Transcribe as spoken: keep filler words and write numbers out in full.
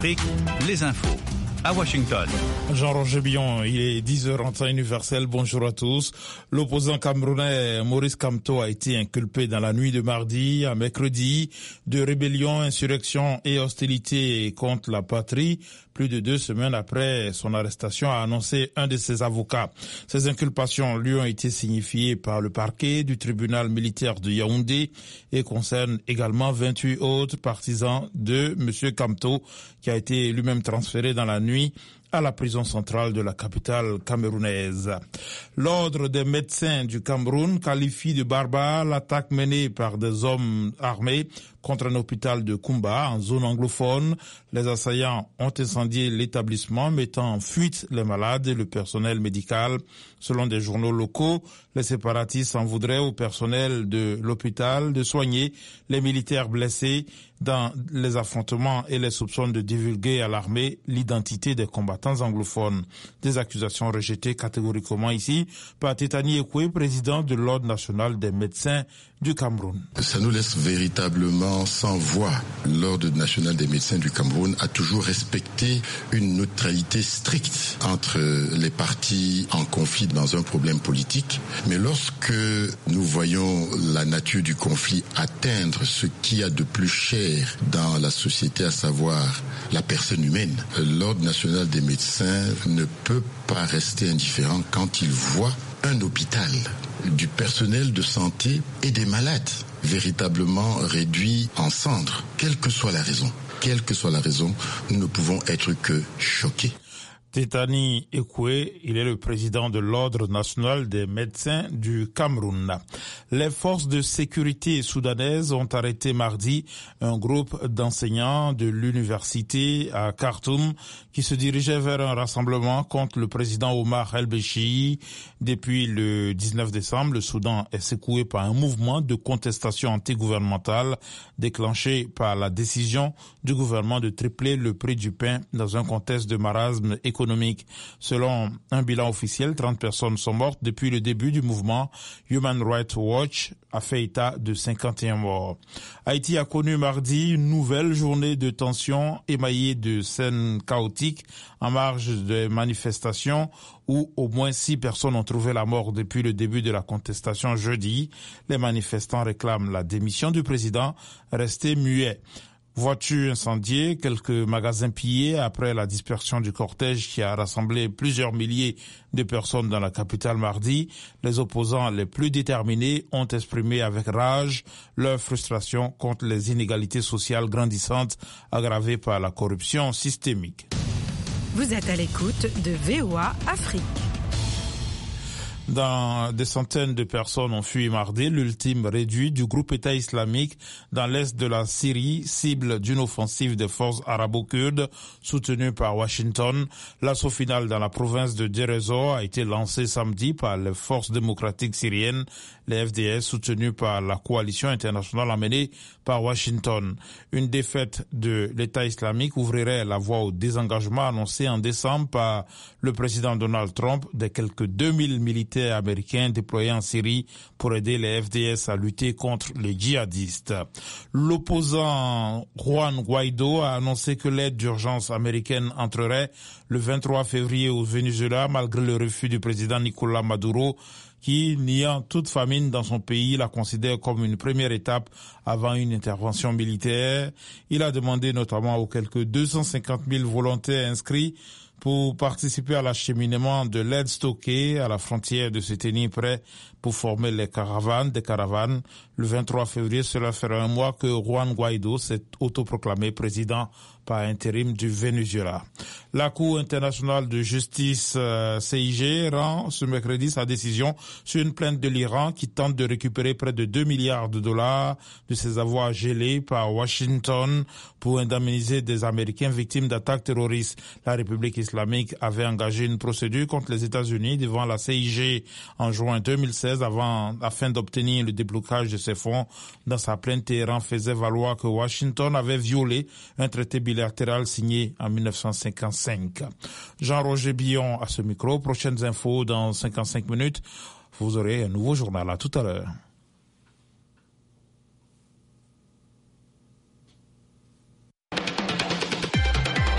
Les infos à Washington. Jean-Roger Billon, il est dix heures en temps universel. Bonjour à tous. L'opposant camerounais Maurice Kamto a été inculpé dans la nuit de mardi à mercredi de rébellion, insurrection et hostilité contre la patrie. Plus de deux semaines après son arrestation, a annoncé un de ses avocats. Ces inculpations lui ont été signifiées par le parquet du tribunal militaire de Yaoundé et concernent également vingt-huit autres partisans de M. Kamto, qui a été lui-même transféré dans la nuit à la prison centrale de la capitale camerounaise. L'ordre des médecins du Cameroun qualifie de barbare l'attaque menée par des hommes armés contre un hôpital de Kumba en zone anglophone. Les assaillants ont incendié l'établissement, mettant en fuite les malades et le personnel médical. Selon des journaux locaux, les séparatistes en voudraient au personnel de l'hôpital de soigner les militaires blessés dans les affrontements et les soupçons de divulguer à l'armée l'identité des combattants anglophones. Des accusations rejetées catégoriquement ici par Tétani Ekoué, président de l'Ordre national des médecins du Cameroun. Ça nous laisse véritablement sans voix. L'Ordre national des médecins du Cameroun a toujours respecté une neutralité stricte entre les partis en conflit dans un problème politique. Mais lorsque nous voyons la nature du conflit atteindre ce qu'il y a de plus cher dans la société, à savoir la personne humaine, l'Ordre national des médecins ne peut pas rester indifférent quand il voit un hôpital, du personnel de santé et des malades véritablement réduits en cendres. Quelle que soit la raison, quelle que soit la raison, nous ne pouvons être que choqués. Tétani Ekoué, il est le président de l'Ordre national des médecins du Cameroun. Les forces de sécurité soudanaises ont arrêté mardi un groupe d'enseignants de l'université à Khartoum qui se dirigeait vers un rassemblement contre le président Omar el-Béchir. Depuis le dix-neuf décembre, le Soudan est secoué par un mouvement de contestation antigouvernementale déclenché par la décision du gouvernement de tripler le prix du pain dans un contexte de marasme économique. économique. Selon un bilan officiel, trente personnes sont mortes depuis le début du mouvement. Human Rights Watch a fait état de cinquante et un morts. Haïti a connu mardi une nouvelle journée de tension émaillée de scènes chaotiques en marge des manifestations où au moins six personnes ont trouvé la mort depuis le début de la contestation jeudi. Les manifestants réclament la démission du président, resté muet. Voitures incendiées, quelques magasins pillés après la dispersion du cortège qui a rassemblé plusieurs milliers de personnes dans la capitale mardi. Les opposants les plus déterminés ont exprimé avec rage leur frustration contre les inégalités sociales grandissantes aggravées par la corruption systémique. Vous êtes à l'écoute de V O A Afrique. Dans des centaines de personnes ont fui mardi l'ultime réduit du groupe État islamique dans l'est de la Syrie, cible d'une offensive des forces arabo-kurdes soutenue par Washington. L'assaut final dans la province de Deir ez-Zor a été lancé samedi par les forces démocratiques syriennes, les F D S soutenues par la coalition internationale emmenée par Washington. Une défaite de l'État islamique ouvrirait la voie au désengagement annoncé en décembre par le président Donald Trump des quelques deux mille militaires américains déployés en Syrie pour aider les F D S à lutter contre les djihadistes. L'opposant Juan Guaido a annoncé que l'aide d'urgence américaine entrerait le vingt-trois février au Venezuela malgré le refus du président Nicolás Maduro qui, niant toute famine dans son pays, la considère comme une première étape avant une intervention militaire. Il a demandé notamment aux quelques deux cent cinquante mille volontaires inscrits pour participer à l'acheminement de l'aide stockée à la frontière de se tenir prêt pour former les caravanes, des caravanes. Le vingt-trois février, cela fera un mois que Juan Guaido s'est autoproclamé président par intérim du Venezuela. La Cour internationale de justice euh, C I G rend ce mercredi sa décision sur une plainte de l'Iran qui tente de récupérer près de deux milliards de dollars de ses avoirs gelés par Washington pour indemniser des Américains victimes d'attaques terroristes. La République islamique avait engagé une procédure contre les États-Unis devant la C I G en juin deux mille seize avant, afin d'obtenir le déblocage de ces fonds. Dans sa plainte, Téhéran faisait valoir que Washington avait violé un traité bilatéral signé en mille neuf cent cinquante-cinq. Jean-Roger Billon à ce micro. Prochaines infos dans cinquante-cinq minutes. Vous aurez un nouveau journal. À tout à l'heure.